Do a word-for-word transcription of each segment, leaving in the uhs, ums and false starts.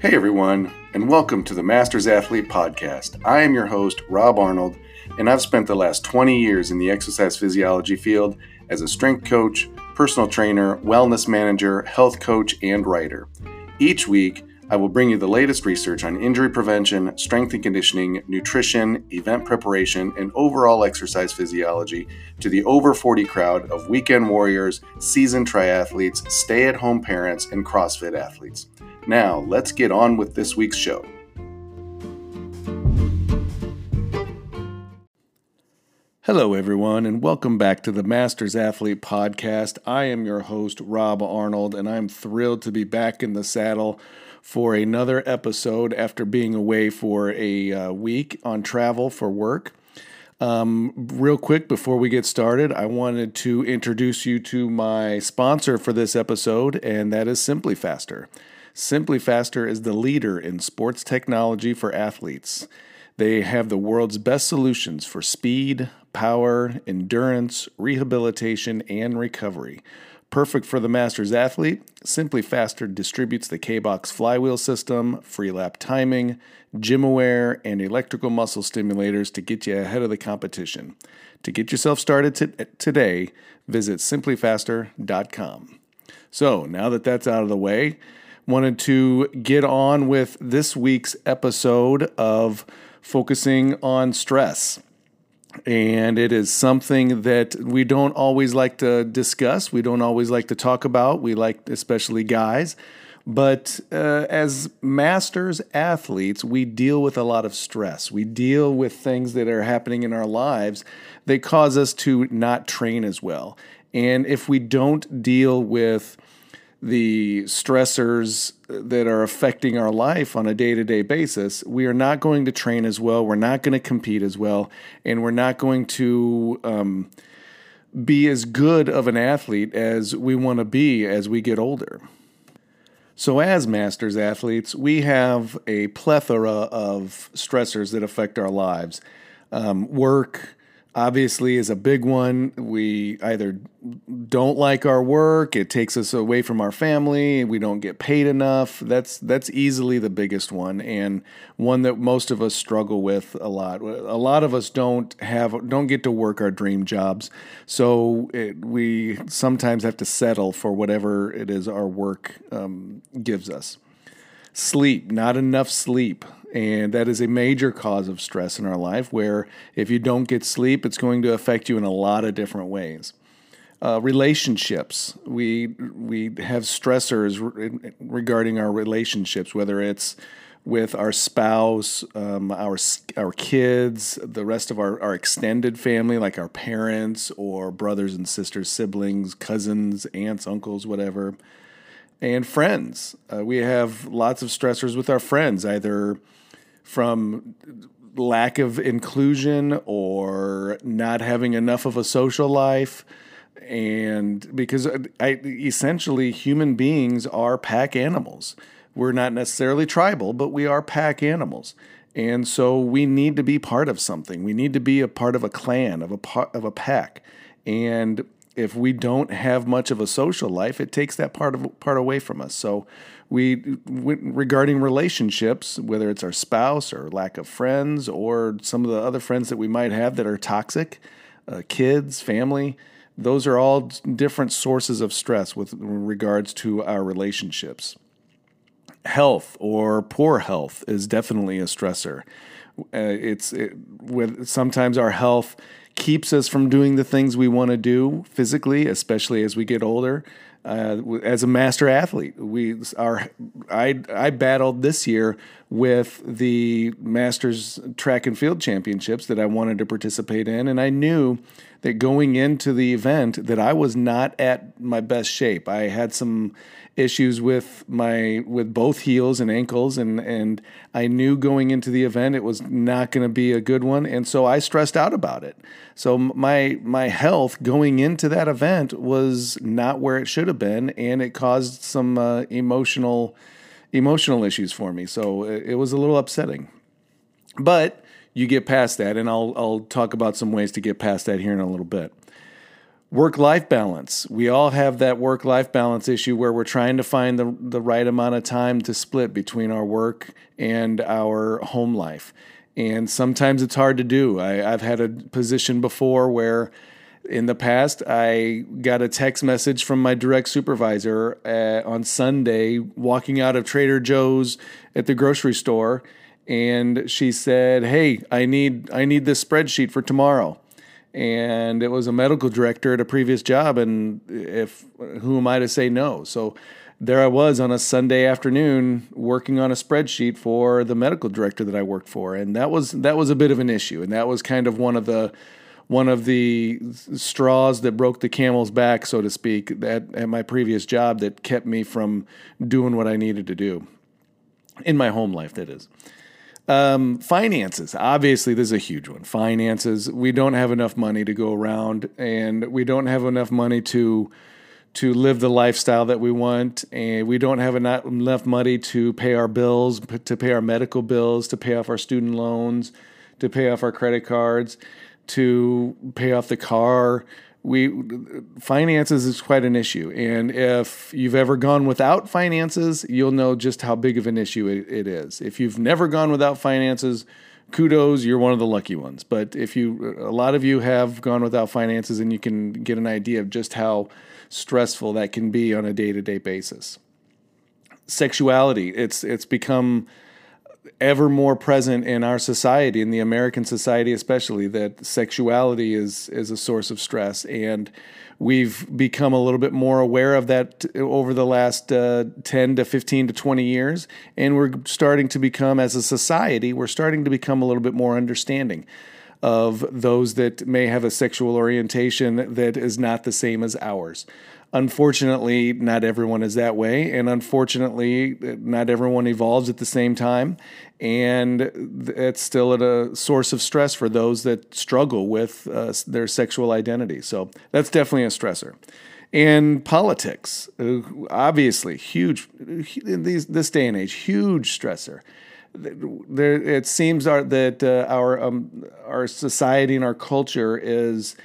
Hey everyone, and welcome to the Masters Athlete Podcast. I am your host, Rob Arnold, and I've spent the last twenty years in the exercise physiology field as a strength coach, personal trainer, wellness manager, health coach, and writer. Each week, I will bring you the latest research on injury prevention, strength and conditioning, nutrition, event preparation, and overall exercise physiology to the over forty crowd of weekend warriors, seasoned triathletes, stay-at-home parents, and CrossFit athletes. Now, let's get on with this week's show. Hello, everyone, and welcome back to the Masters Athlete Podcast. I am your host, Rob Arnold, and I'm thrilled to be back in the saddle for another episode after being away for a uh, week on travel for work. Um, real quick, before we get started, I wanted to introduce you to my sponsor for this episode, and that is SimpliFaster. SimpliFaster is the leader in sports technology for athletes. They have the world's best solutions for speed, power, endurance, rehabilitation, and recovery. Perfect for the Masters athlete, SimpliFaster distributes the K-Box flywheel system, Freelap timing, GymAware, and electrical muscle stimulators to get you ahead of the competition. To get yourself started t- today, visit simply faster dot com. So, now that that's out of the way, wanted to get on with this week's episode of focusing on stress. And it is something that we don't always like to discuss. We don't always like to talk about. We like, especially guys. But uh, as masters athletes, we deal with a lot of stress. We deal with things that are happening in our lives that cause us to not train as well. And if we don't deal with the stressors that are affecting our life on a day-to-day basis, we are not going to train as well, we're not going to compete as well, and we're not going to um, be as good of an athlete as we want to be as we get older. So as masters athletes, we have a plethora of stressors that affect our lives. Um, work, obviously, is a big one. We either don't like our work, it takes us away from our family, we don't get paid enough. That's that's easily the biggest one, and one that most of us struggle with a lot. A lot of us don't have don't get to work our dream jobs, so it, we sometimes have to settle for whatever it is our work um, gives us. Sleep, not enough sleep. And that is a major cause of stress in our life, where if you don't get sleep, it's going to affect you in a lot of different ways. Uh, relationships. We we have stressors re- regarding our relationships, whether it's with our spouse, um, our our kids, the rest of our, our extended family, like our parents or brothers and sisters, siblings, cousins, aunts, uncles, whatever. And friends. Uh, we have lots of stressors with our friends, either from lack of inclusion or not having enough of a social life. And because I, essentially human beings are pack animals. We're not necessarily tribal, but we are pack animals. And so we need to be part of something. We need to be a part of a clan, of a part of a pack. And if we don't have much of a social life, it takes that part of part away from us. So we, regarding relationships, whether it's our spouse or lack of friends or some of the other friends that we might have that are toxic, uh, kids, family, those are all different sources of stress with regards to our relationships. Health or poor health is definitely a stressor. Uh, it's it, with sometimes our health keeps us from doing the things we want to do physically, especially as we get older. Uh, as a master athlete, we are. I I battled this year with the Masters Track and Field Championships that I wanted to participate in, and I knew that going into the event that I was not at my best shape. I had some issues with my with both heels and ankles, and and I knew going into the event it was not going to be a good one, and so I stressed out about it. So my my health going into that event was not where it should have been, and it caused some uh, emotional emotional issues for me. So it, it was a little upsetting, but you get past that, and I'll I'll talk about some ways to get past that here in a little bit. Work-life balance. We all have that work-life balance issue where we're trying to find the, the right amount of time to split between our work and our home life. And sometimes it's hard to do. I, I've had a position before where in the past I got a text message from my direct supervisor uh, on Sunday walking out of Trader Joe's at the grocery store, and she said, "Hey, I need I need this spreadsheet for tomorrow." And it was a medical director at a previous job, and if who am I to say no? So there I was on a Sunday afternoon working on a spreadsheet for the medical director that I worked for, and that was that was a bit of an issue, and that was kind of one of the one of the straws that broke the camel's back, so to speak, at, at my previous job that kept me from doing what I needed to do in my home life, that is. Um, finances. Obviously, this is a huge one. Finances. We don't have enough money to go around, and we don't have enough money to to live the lifestyle that we want, and we don't have enough enough money to pay our bills, to pay our medical bills, to pay off our student loans, to pay off our credit cards, to pay off the car. We finances is quite an issue, and if you've ever gone without finances, you'll know just how big of an issue it, it is. If you've never gone without finances, kudos, you're one of the lucky ones. But if you, a lot of you have gone without finances, and you can get an idea of just how stressful that can be on a day-to-day basis. Sexuality, it's it's become ever more present in our society, in the American society especially, that sexuality is is a source of stress, and we've become a little bit more aware of that over the last uh, ten to fifteen to twenty years, and we're starting to become, as a society, we're starting to become a little bit more understanding of those that may have a sexual orientation that is not the same as ours. Unfortunately, not everyone is that way, and unfortunately, not everyone evolves at the same time, and it's still a source of stress for those that struggle with uh, their sexual identity. So that's definitely a stressor. And politics, obviously, huge, in these, this day and age, huge stressor. There, it seems our, that uh, our um, our society and our culture is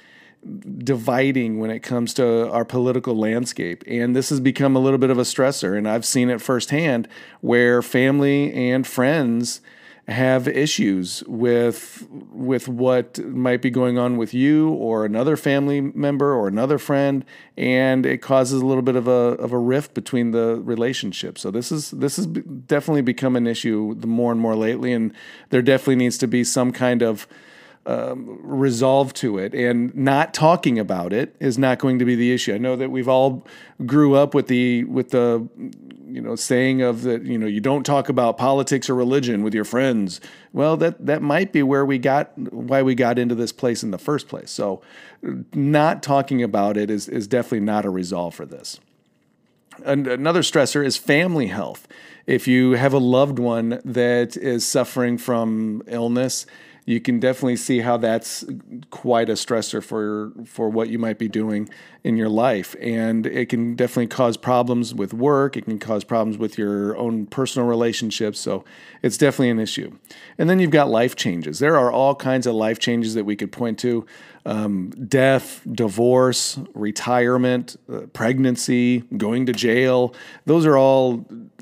dividing when it comes to our political landscape. And this has become a little bit of a stressor. And I've seen it firsthand where family and friends have issues with with what might be going on with you or another family member or another friend, and it causes a little bit of a of a rift between the relationship. So this is this has definitely become an issue the more and more lately, and there definitely needs to be some kind of Um, resolve to it, and not talking about it is not going to be the issue. I know that we've all grew up with the with the you know saying of that you know you don't talk about politics or religion with your friends. Well, that that might be where we got why we got into this place in the first place. So, not talking about it is is definitely not a resolve for this. And another stressor is family health. If you have a loved one that is suffering from illness, you can definitely see how that's quite a stressor for for what you might be doing in your life. And it can definitely cause problems with work. It can cause problems with your own personal relationships. So it's definitely an issue. And then you've got life changes. There are all kinds of life changes that we could point to. Um, death, divorce, retirement, uh, pregnancy, going to jail. Those are all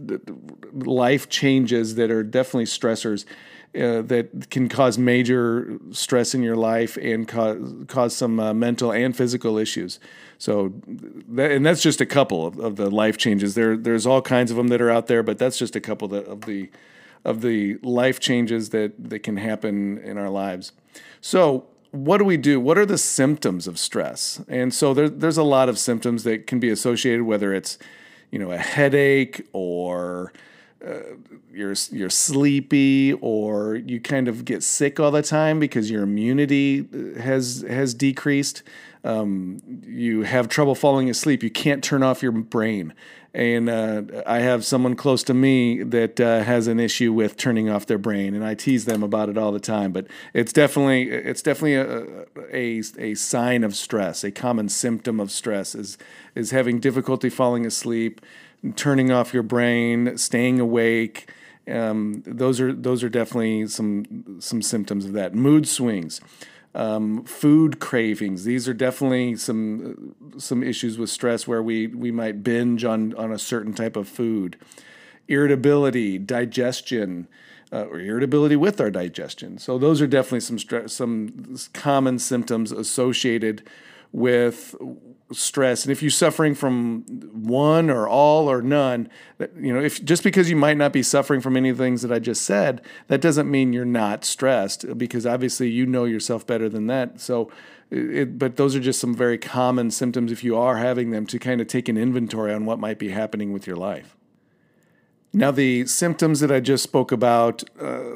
life changes that are definitely stressors. Uh, that can cause major stress in your life and cause cause some uh, mental and physical issues. So, that, and that's just a couple of, of the life changes. There, there's all kinds of them that are out there, but that's just a couple that, of the of the life changes that that can happen in our lives. So, what do we do? What are the symptoms of stress? And so there, there's a lot of symptoms that can be associated, whether it's you know a headache or Uh, you're you're sleepy, or you kind of get sick all the time because your immunity has has decreased. Um, you have trouble falling asleep. You can't turn off your brain. And uh, I have someone close to me that uh, has an issue with turning off their brain, and I tease them about it all the time. But it's definitely it's definitely a a, a sign of stress. A common symptom of stress is is having difficulty falling asleep, turning off your brain, staying awake. Um, those are those are definitely some some symptoms of that. Mood swings. Um, food cravings. These are definitely some some issues with stress where we we might binge on on a certain type of food. Irritability, digestion, uh, or irritability with our digestion. So those are definitely some stress, some common symptoms associated with stress. And if you're suffering from one or all or none, you know, if just because you might not be suffering from any of the things that I just said, that doesn't mean you're not stressed, because obviously you know yourself better than that. So, it, but those are just some very common symptoms, if you are having them, to kind of take an inventory on what might be happening with your life. Now, the symptoms that I just spoke about uh,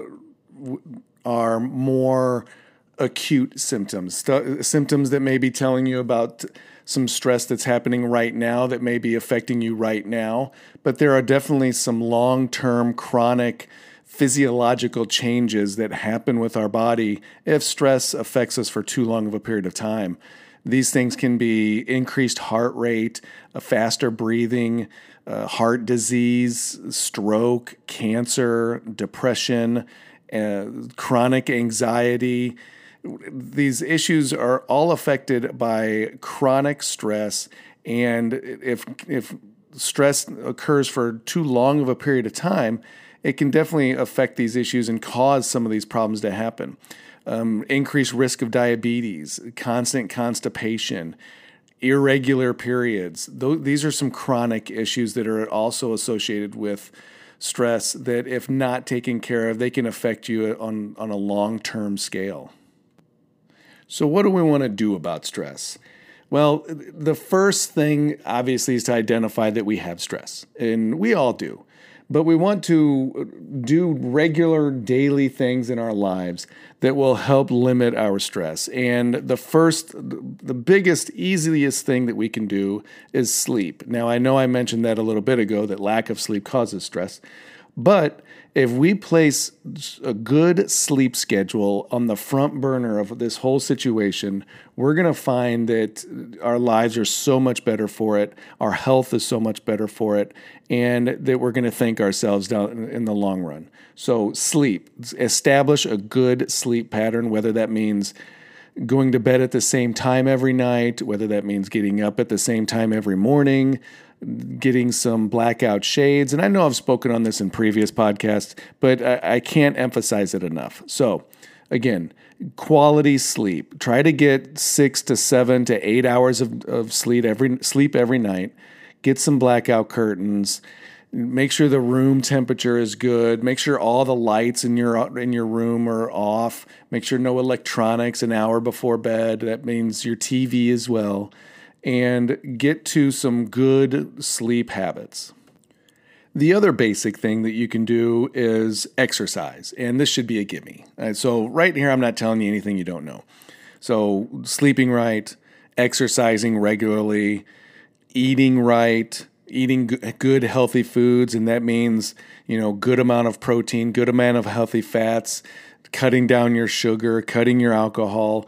are more acute symptoms, st- symptoms that may be telling you about some stress that's happening right now that may be affecting you right now. But there are definitely some long-term chronic physiological changes that happen with our body if stress affects us for too long of a period of time. These things can be increased heart rate, a faster breathing, uh, heart disease, stroke, cancer, depression, uh, chronic anxiety. These issues are all affected by chronic stress, and if if stress occurs for too long of a period of time, it can definitely affect these issues and cause some of these problems to happen. Um, increased risk of diabetes, constant constipation, irregular periods. Those, these are some chronic issues that are also associated with stress that, if not taken care of, they can affect you on, on a long-term scale. So what do we want to do about stress? Well, the first thing, obviously, is to identify that we have stress, and we all do. But we want to do regular daily things in our lives that will help limit our stress. And the first, the biggest, easiest thing that we can do is sleep. Now, I know I mentioned that a little bit ago, that lack of sleep causes stress. But if we place a good sleep schedule on the front burner of this whole situation, we're going to find that our lives are so much better for it, our health is so much better for it, and that we're going to thank ourselves down in the long run. So sleep. Establish a good sleep pattern, whether that means going to bed at the same time every night, whether that means getting up at the same time every morning, getting some blackout shades. And I know I've spoken on this in previous podcasts, but I, I can't emphasize it enough. So again, quality sleep. Try to get six to seven to eight hours of, of sleep every sleep every night. Get some blackout curtains. Make sure the room temperature is good. Make sure all the lights in your in your room are off. Make sure no electronics an hour before bed. That means your T V as well. And get to some good sleep habits. The other basic thing that you can do is exercise, and this should be a gimme. Uh, so right here, I'm not telling you anything you don't know. So sleeping right, exercising regularly, eating right, eating good, healthy foods, and that means, you know, good amount of protein, good amount of healthy fats, cutting down your sugar, cutting your alcohol,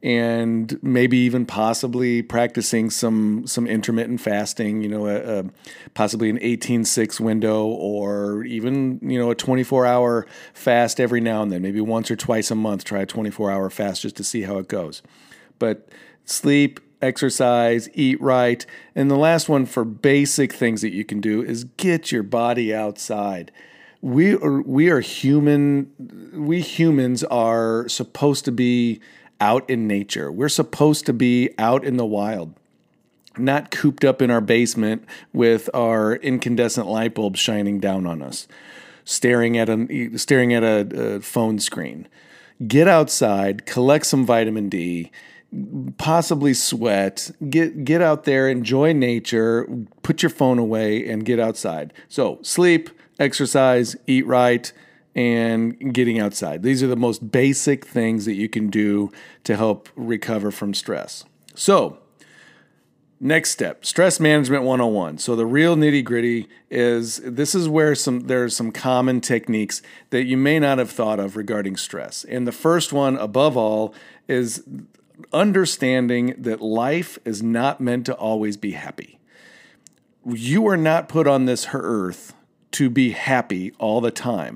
and maybe even possibly practicing some some intermittent fasting, you know, a, a, possibly an eighteen six window, or even, you know, a twenty-four hour fast every now and then, maybe once or twice a month, try a twenty-four hour fast just to see how it goes. But sleep, exercise, eat right. And the last one for basic things that you can do is get your body outside. We are, we are human, we humans are supposed to be out in nature. We're supposed to be out in the wild, not cooped up in our basement with our incandescent light bulbs shining down on us, staring at a staring at a, a phone screen. Get outside, collect some vitamin D, possibly sweat, get get out there, enjoy nature, put your phone away, and get outside. So sleep, exercise, eat right, and getting outside. These are the most basic things that you can do to help recover from stress. So, next step, stress management one oh one. So the real nitty-gritty is, this is where some there are some common techniques that you may not have thought of regarding stress. And the first one, above all, is understanding that life is not meant to always be happy. You are not put on this earth to be happy all the time.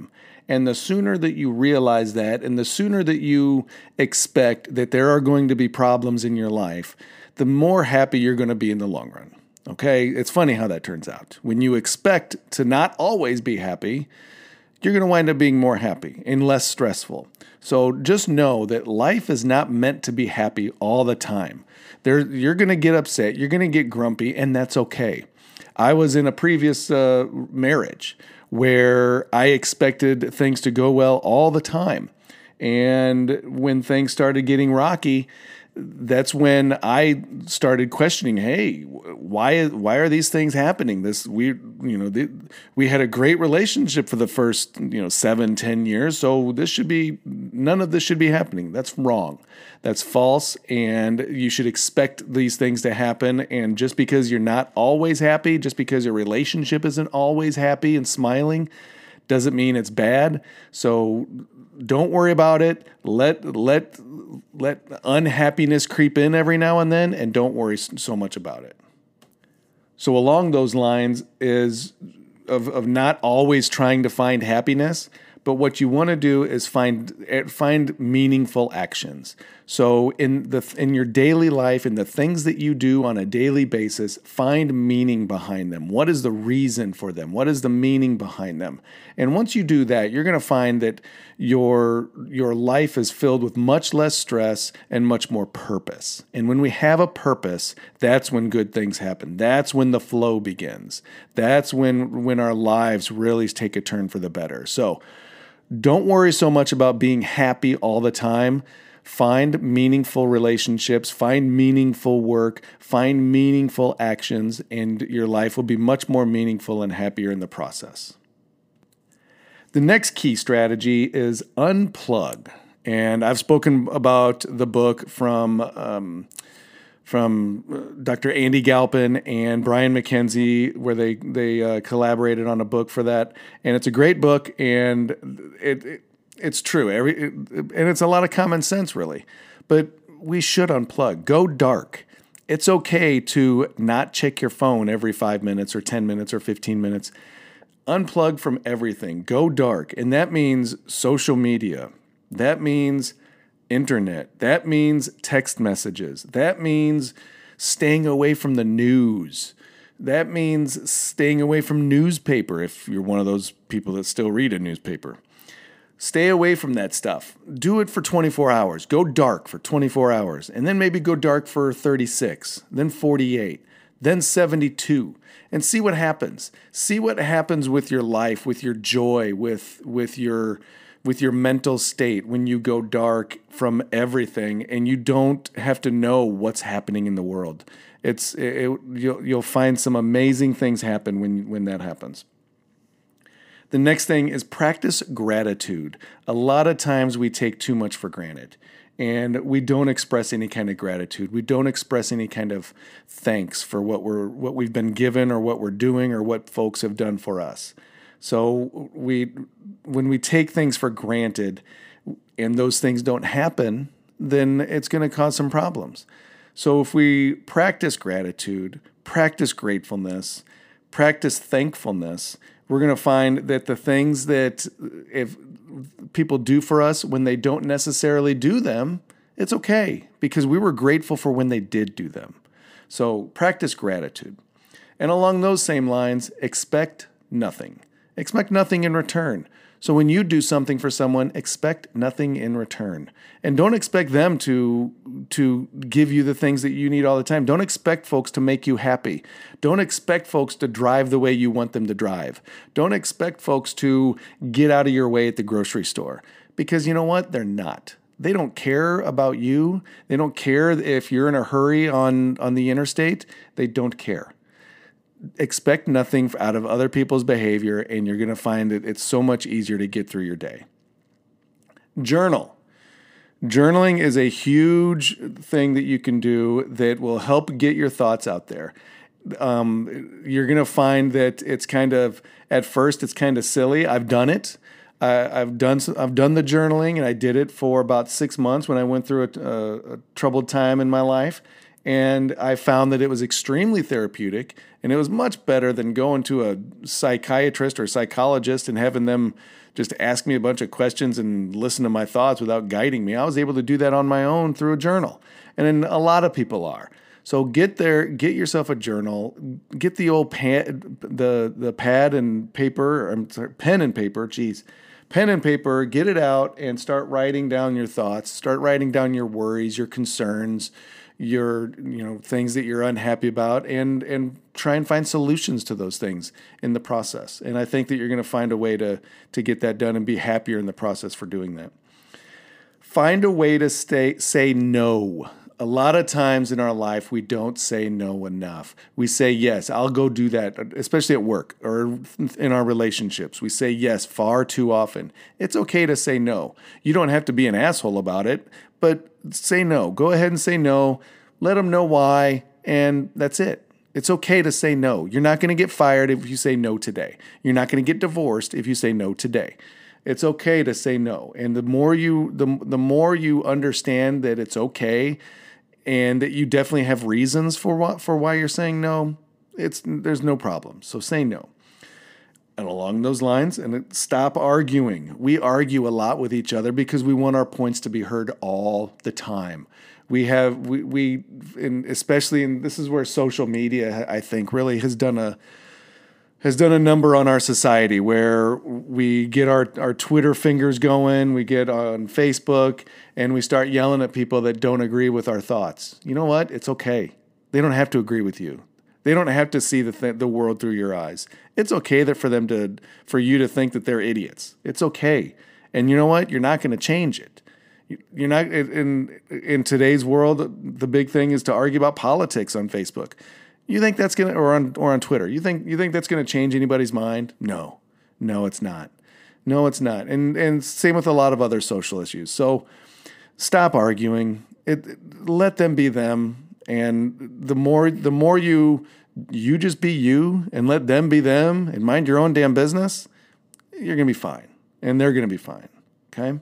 And the sooner that you realize that, and the sooner that you expect that there are going to be problems in your life, the more happy you're going to be in the long run. Okay? It's funny how that turns out. When you expect to not always be happy, you're going to wind up being more happy and less stressful. So just know that life is not meant to be happy all the time. There, you're going to get upset, you're going to get grumpy, and that's okay. I was in a previous uh, marriage where I expected things to go well all the time. And when things started getting rocky, that's when I started questioning, hey, why why are these things happening? This we you know the, we had a great relationship for the first you know seven ten years, so this should be none of this should be happening. That's wrong. That's false, and you should expect these things to happen. And just because you're not always happy, just because your relationship isn't always happy and smiling, doesn't mean it's bad. So don't worry about it. Let let let unhappiness creep in every now and then, and don't worry so much about it. So along those lines is of of not always trying to find happiness, but what you want to do is find find meaningful actions. So in the in your daily life, in the things that you do on a daily basis, find meaning behind them. What is the reason for them? What is the meaning behind them? And once you do that, you're going to find that your your life is filled with much less stress and much more purpose. And when we have a purpose, that's when good things happen. That's when the flow begins. That's when when our lives really take a turn for the better. So don't worry so much about being happy all the time. Find meaningful relationships, find meaningful work, find meaningful actions, and your life will be much more meaningful and happier in the process. The next key strategy is unplug. And I've spoken about the book from um, from Doctor Andy Galpin and Brian McKenzie, where they they uh, collaborated on a book for that, and it's a great book, and it, it it's true, every it, and it's a lot of common sense, really. But we should unplug, go dark. It's okay to not check your phone every five minutes or ten minutes or fifteen minutes. Unplug from everything, go dark, and that means social media. That means internet. That means text messages. That means staying away from the news. That means staying away from newspaper if you're one of those people that still read a newspaper. Stay away from that stuff. Do it for twenty-four hours. Go dark for twenty-four hours. And then maybe go dark for thirty-six, then forty-eight, then seventy-two. And see what happens. See what happens with your life, with your joy, with with your with your mental state when you go dark from everything and you don't have to know what's happening in the world. It's it, it, you'll you'll find some amazing things happen when when that happens. The next thing is practice gratitude. A lot of times we take too much for granted and we don't express any kind of gratitude. We don't express any kind of thanks for what we're what we've been given or what we're doing or what folks have done for us. So we when we take things for granted and those things don't happen, then it's going to cause some problems. So if we practice gratitude, practice gratefulness, practice thankfulness, we're going to find that the things that if people do for us when they don't necessarily do them, it's okay because we were grateful for when they did do them. So practice gratitude. And along those same lines, expect nothing. Expect nothing in return. So when you do something for someone, expect nothing in return. And don't expect them to, to give you the things that you need all the time. Don't expect folks to make you happy. Don't expect folks to drive the way you want them to drive. Don't expect folks to get out of your way at the grocery store. Because you know what? They're not. They don't care about you. They don't care if you're in a hurry on, on the interstate. They don't care. Expect nothing out of other people's behavior, and you're going to find that it's so much easier to get through your day. Journal. Journaling is a huge thing that you can do that will help get your thoughts out there. Um, you're going to find that it's kind of, at first, it's kind of silly. I've done it. Uh, I've done I've done the journaling, and I did it for about six months when I went through a, a, a troubled time in my life. And I found that it was extremely therapeutic, and it was much better than going to a psychiatrist or psychologist and having them just ask me a bunch of questions and listen to my thoughts without guiding me. I was able to do that on my own through a journal. And then a lot of people are. So get there, get yourself a journal, get the old pad, the the pad and paper, I'm sorry, pen and paper, geez, pen and paper, get it out and start writing down your thoughts, start writing down your worries, your concerns, your, you know, things that you're unhappy about, and and try and find solutions to those things in the process. And I think that you're going to find a way to to get that done and be happier in the process for doing that. Find a way to stay say no. A lot of times in our life, we don't say no enough. We say, yes, I'll go do that, especially at work or in our relationships. We say yes far too often. It's okay to say no. You don't have to be an asshole about it, but say no. Go ahead and say no. Let them know why, and that's it. It's okay to say no. You're not going to get fired if you say no today. You're not going to get divorced if you say no today. It's okay to say no. And the more you the, the more you understand that it's okay, and that you definitely have reasons for what for why you're saying no, it's there's no problem. So say no. And along those lines, and stop arguing. We argue a lot with each other because we want our points to be heard all the time. We have we we in, especially in this is where social media, I think, really has done a has done a number on our society, where we get our, our Twitter fingers going, we get on Facebook, and we start yelling at people that don't agree with our thoughts. You know what? It's okay. They don't have to agree with you. They don't have to see the th- the world through your eyes. It's okay that for them to for you to think that they're idiots. It's okay. And you know what? You're not going to change it. You're not in in today's world. The big thing is to argue about politics on Facebook. You think that's gonna, or on or on Twitter? You think you think that's gonna change anybody's mind? No, no, it's not. No, it's not. And and same with a lot of other social issues. So stop arguing. It let them be them. And the more the more you you just be you and let them be them and mind your own damn business, you're gonna be fine, and they're gonna be fine. Okay.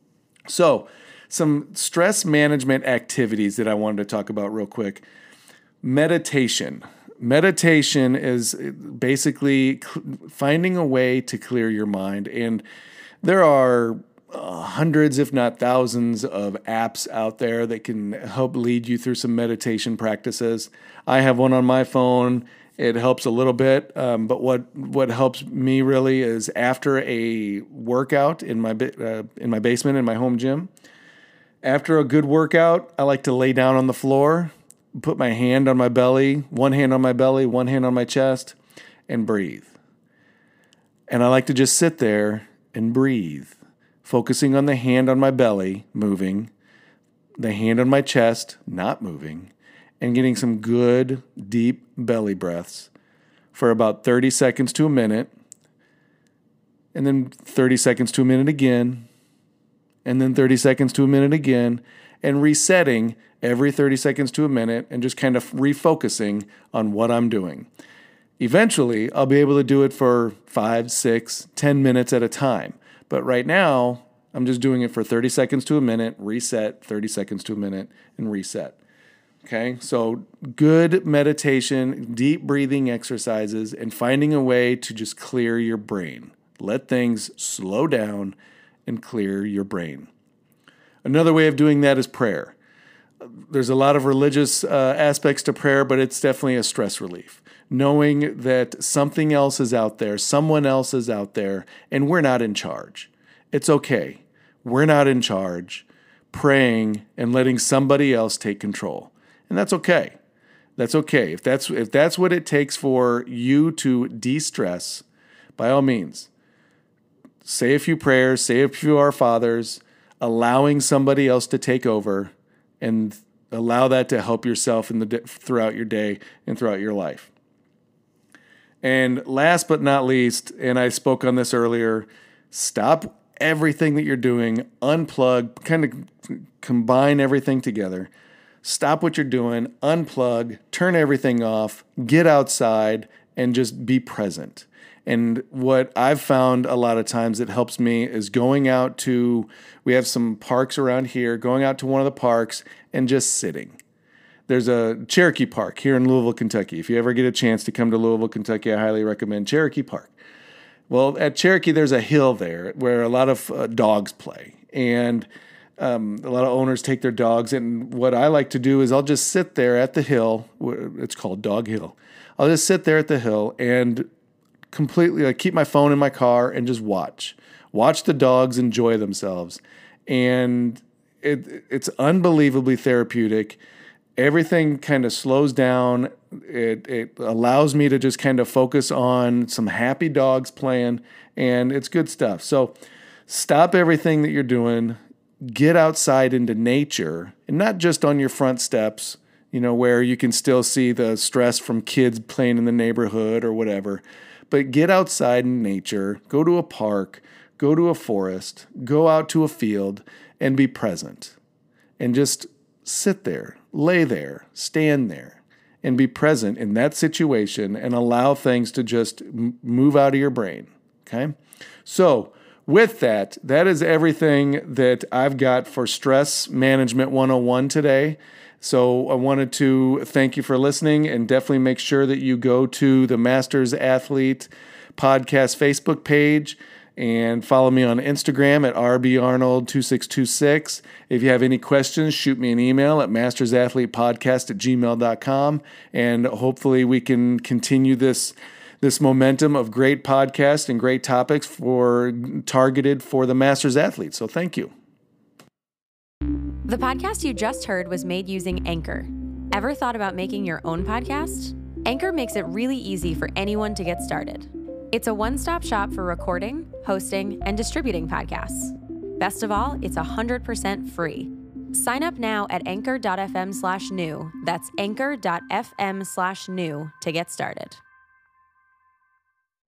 So some stress management activities that I wanted to talk about real quick. Meditation. Meditation is basically finding a way to clear your mind. And there are uh, hundreds, if not thousands, of apps out there that can help lead you through some meditation practices. I have one on my phone. It helps a little bit. Um, but what, what helps me really is after a workout in my, uh, in my basement, in my home gym. After a good workout, I like to lay down on the floor, put my hand on my belly, one hand on my belly, one hand on my chest, and breathe. And I like to just sit there and breathe, focusing on the hand on my belly, moving, the hand on my chest, not moving, and getting some good, deep belly breaths for about thirty seconds to a minute, and then thirty seconds to a minute again, and then thirty seconds to a minute again, and resetting every thirty seconds to a minute and just kind of refocusing on what I'm doing. Eventually, I'll be able to do it for five, six, ten minutes at a time. But right now, I'm just doing it for thirty seconds to a minute, reset, thirty seconds to a minute, and reset. Okay, so good meditation, deep breathing exercises, and finding a way to just clear your brain. Let things slow down and clear your brain. Another way of doing that is prayer. There's a lot of religious uh, aspects to prayer, but it's definitely a stress relief. Knowing that something else is out there, someone else is out there, and we're not in charge. It's okay. We're not in charge. Praying and letting somebody else take control. And that's okay. That's okay. If that's if that's what it takes for you to de-stress, by all means, say a few prayers, say a few Our Fathers, allowing somebody else to take over, and allow that to help yourself in the throughout your day and throughout your life. And last but not least, and I spoke on this earlier, stop everything that you're doing, unplug, kind of combine everything together. Stop what you're doing, unplug, turn everything off, get outside, and just be present. And what I've found a lot of times that helps me is going out to, we have some parks around here, going out to one of the parks and just sitting. There's a Cherokee Park here in Louisville, Kentucky. If you ever get a chance to come to Louisville, Kentucky, I highly recommend Cherokee Park. Well, at Cherokee, there's a hill there where a lot of uh, dogs play. And um, a lot of owners take their dogs. And what I like to do is I'll just sit there at the hill. It's called Dog Hill. I'll just sit there at the hill and completely like, keep my phone in my car and just watch. Watch the dogs enjoy themselves. And it it's unbelievably therapeutic. Everything kind of slows down. It it allows me to just kind of focus on some happy dogs playing, and it's good stuff. So stop everything that you're doing. Get outside into nature, and not just on your front steps, you know, where you can still see the stress from kids playing in the neighborhood or whatever. But get outside in nature. Go to a park. Go to a forest. Go out to a field and be present. And just sit there, lay there, stand there, and be present in that situation and allow things to just m- move out of your brain, okay? So with that, that is everything that I've got for Stress Management one oh one today. So I wanted to thank you for listening, and definitely make sure that you go to the Masters Athlete Podcast Facebook page and follow me on Instagram at r b arnold two six two six. If you have any questions, shoot me an email at mastersathlete.podcast at gmail dot com. And hopefully we can continue this, this momentum of great podcasts and great topics for targeted for the Masters Athlete. So thank you. The podcast you just heard was made using Anchor. Ever thought about making your own podcast? Anchor makes it really easy for anyone to get started. It's a one-stop shop for recording, hosting, and distributing podcasts. Best of all, it's one hundred percent free. Sign up now at anchor.fm slash new. That's anchor.fm slash new to get started.